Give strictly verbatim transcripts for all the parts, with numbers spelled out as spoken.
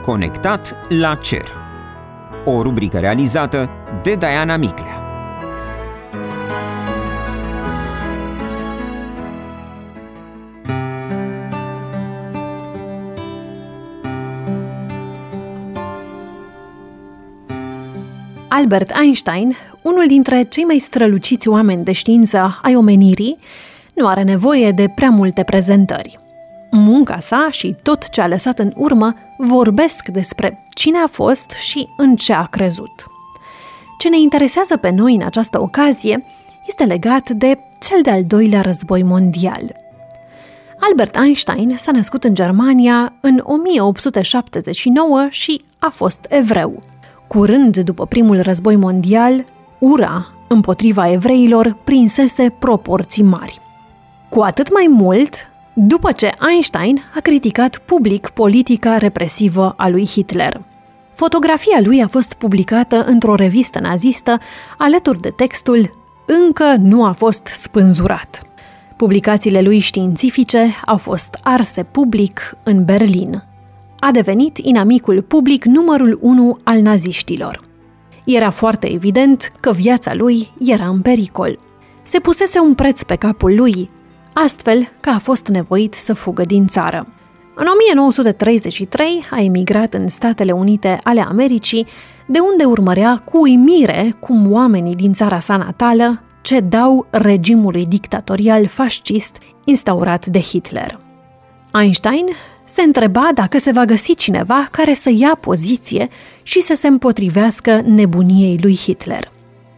Conectat la cer. O rubrică realizată de Diana Miclea. Albert Einstein, unul dintre cei mai străluciți oameni de știință ai omenirii, nu are nevoie de prea multe prezentări. Munca sa și tot ce a lăsat în urmă vorbesc despre cine a fost și în ce a crezut. Ce ne interesează pe noi în această ocazie este legat de cel de-al doilea război mondial. Albert Einstein s-a născut în Germania în o mie opt sute șaptezeci și nouă și a fost evreu. Curând după primul război mondial, ura împotriva evreilor prinsese proporții mari. Cu atât mai mult, după ce Einstein a criticat public politica represivă a lui Hitler. Fotografia lui a fost publicată într-o revistă nazistă alături de textul "Încă nu a fost spânzurat". Publicațiile lui științifice au fost arse public în Berlin. A devenit inamicul public numărul unu al naziștilor. Era foarte evident că viața lui era în pericol. Se pusese un preț pe capul lui, astfel că a fost nevoit să fugă din țară. În o mie nouă sute treizeci și trei a emigrat în Statele Unite ale Americii, de unde urmărea cu uimire cum oamenii din țara sa natală cedau regimului dictatorial fascist instaurat de Hitler. Einstein se întreba dacă se va găsi cineva care să ia poziție și să se împotrivească nebuniei lui Hitler.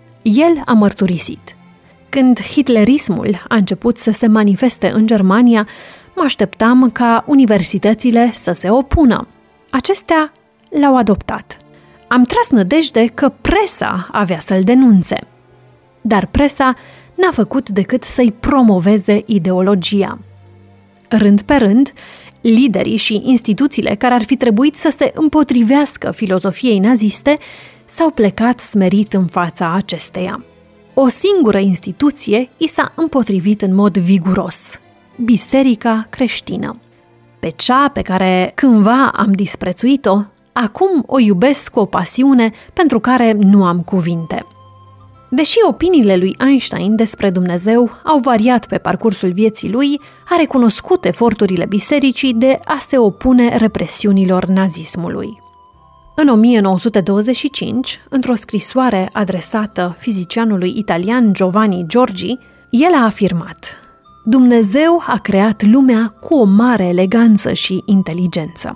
El a mărturisit: "Când hitlerismul a început să se manifeste în Germania, mă așteptam ca universitățile să se opună. Acestea l-au adoptat. Am tras nădejde că presa avea să-l denunțe. Dar presa n-a făcut decât să-i promoveze ideologia. Rând pe rând, liderii și instituțiile care ar fi trebuit să se împotrivească filozofiei naziste s-au plecat smerit în fața acesteia. O singură instituție i s-a împotrivit în mod viguros: Biserica creștină. Pe cea pe care cândva am disprețuit-o, acum o iubesc cu o pasiune pentru care nu am cuvinte." Deși opiniile lui Einstein despre Dumnezeu au variat pe parcursul vieții lui, a recunoscut eforturile bisericii de a se opune represiunilor nazismului. În o mie nouă sute douăzeci și cinci, într-o scrisoare adresată fizicianului italian Giovanni Giorgi, el a afirmat: "Dumnezeu a creat lumea cu o mare eleganță și inteligență."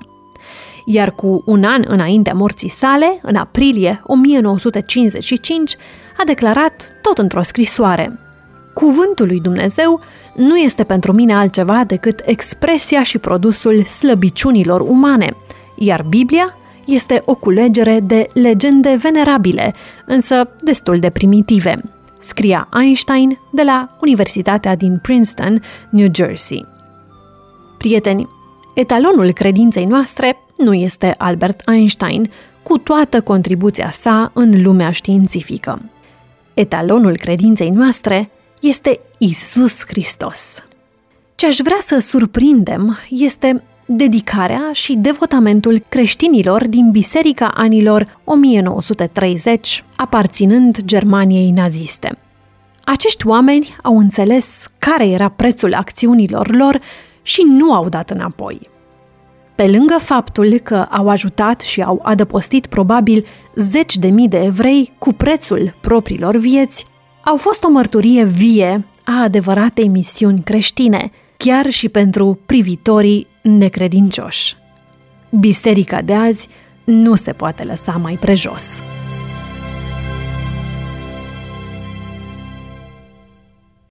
Iar cu un an înaintea morții sale, în aprilie o mie nouă sute cincizeci și cinci, a declarat tot într-o scrisoare: "Cuvântul lui Dumnezeu nu este pentru mine altceva decât expresia și produsul slăbiciunilor umane, iar Biblia este o culegere de legende venerabile, însă destul de primitive", scria Einstein de la Universitatea din Princeton, New Jersey. Prieteni, etalonul credinței noastre nu este Albert Einstein, cu toată contribuția sa în lumea științifică. Etalonul credinței noastre este Iisus Hristos. Ce aș vrea să surprindem este dedicarea și devotamentul creștinilor din biserica anilor o mie nouă sute treizeci, aparținând Germaniei naziste. Acești oameni au înțeles care era prețul acțiunilor lor și nu au dat înapoi. Pe lângă faptul că au ajutat și au adăpostit probabil zeci de mii de evrei cu prețul propriilor vieți, au fost o mărturie vie a adevăratei misiuni creștine, chiar și pentru privitorii necredincioși. Biserica de azi nu se poate lăsa mai prejos.